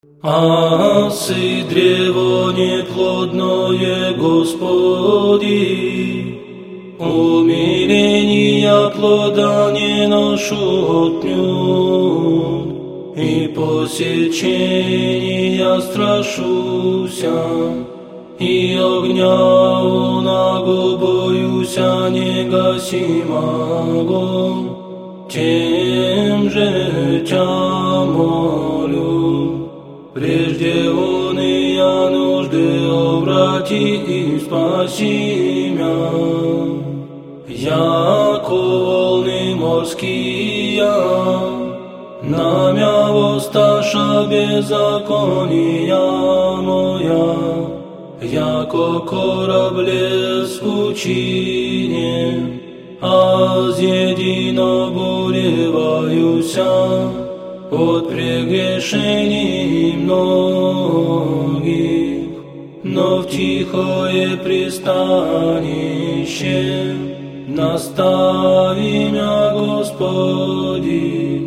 Асы древо неплодное, Господи, умиления плода не ношу отнюдь, и посечения страшуся, и огня унаго боюся негасимого, тем же тя молю. Прежде он и я нужды обрати и спаси мя, яко волны морские, на мя воссташа беззакония моя, яко корабле с пучине, аз единоболеваюся от прегрешений многих, но в тихое пристанище настави мя, Господи,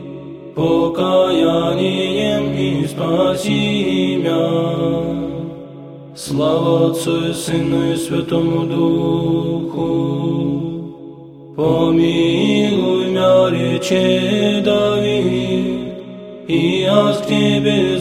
покаянием и спаси мя. Слава Отцу и Сыну и Святому Духу. Помилуй мя, рече Давид, и аз к Тебе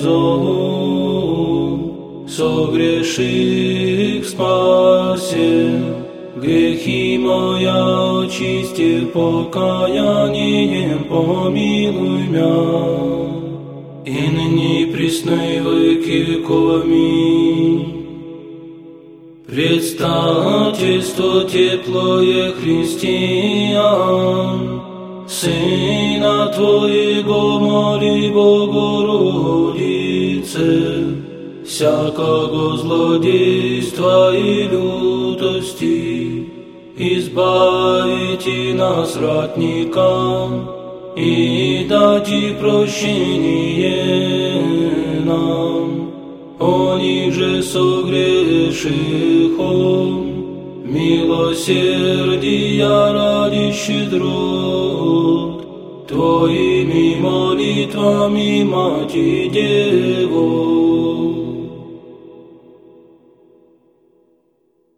зову, согреших спаси, грехи моя очисти, покаянием помилуй мя, и ныне и присно и во веки веков. Аминь. Предстательство теплое христиан, Сына Твоего моли, Богородице, всякого злодейства и лютости, избавите нас, ратникам, и дайте прощение нам, о них же согрешихом, милосердия ради щедрот Твоими молитвами, Мать и Деву.